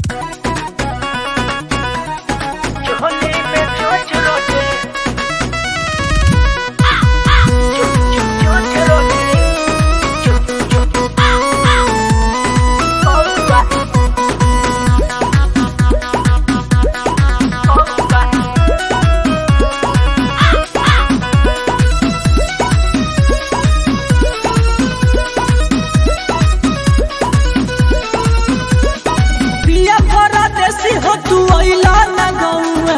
हो तू अइला ना गौआ,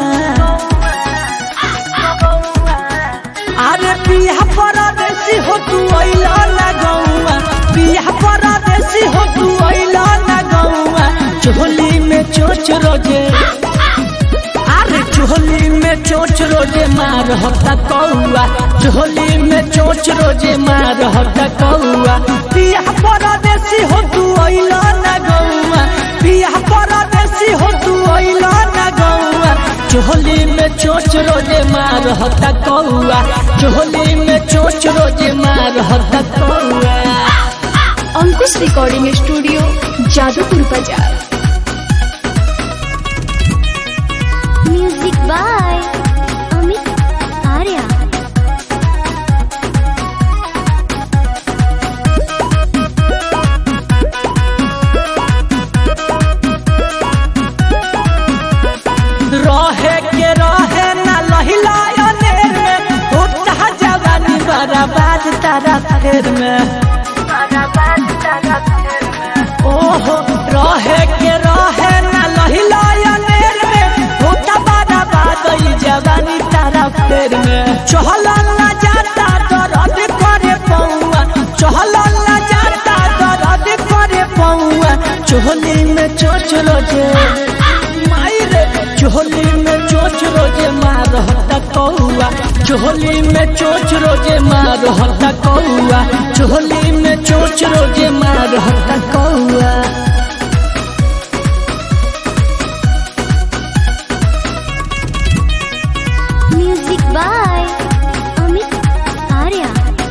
अरे पिया परदेसी हो तू अइला ना गौआ, पिया परदेसी हो तू अइला ना गौआ। चोली में चोच रोजे, अरे चोली में चोच रोजे मार होता कौआ, चोली में चोच रोजे मार होता कौआ। पिया परदेसी हो तू अइला ना गौआ, पिया परदेसी हो तू अइला ना गौआ। चोली में चोच रोजे मार होता कौआ, चोली में चोच रोजे मार होता कौआ। अंकुश रिकॉर्डिंग स्टूडियो, जादूपुर बाजार। Music by Amit Arya. रहे के रहे ना लहिला अनेर में, होता जवानी बर्बाद तारा फेर में। ओहो रहे के रहे ना लहिला अनेर में, होता बर्बाद ई जवानी तारा फेर में। चहला ना जाता दर्द करे पौआ, चहला ना जाता दर्द करे पौआ। चोली में चोच रोजे, चोली में चोच रोजे मार होता कौआ, चोली में चोच रोजे मार होता कौआ, चोली में चोच रोजे मार होता कौआ। Music by Amit Arya.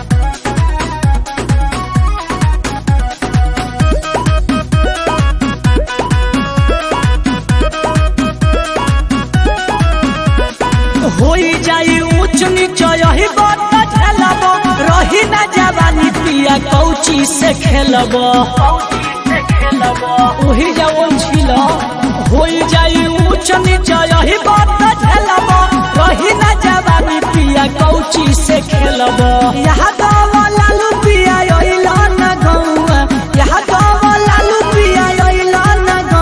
होई जाई ऊंच नीच यही बात झेलब, रही ना जवानी पिया कौची से खेलब, वही जवन छिल। होई जाई ऊंच नीच यही बात झेलब, रही ना जवानी पिया कौची से खेलब। यहाँ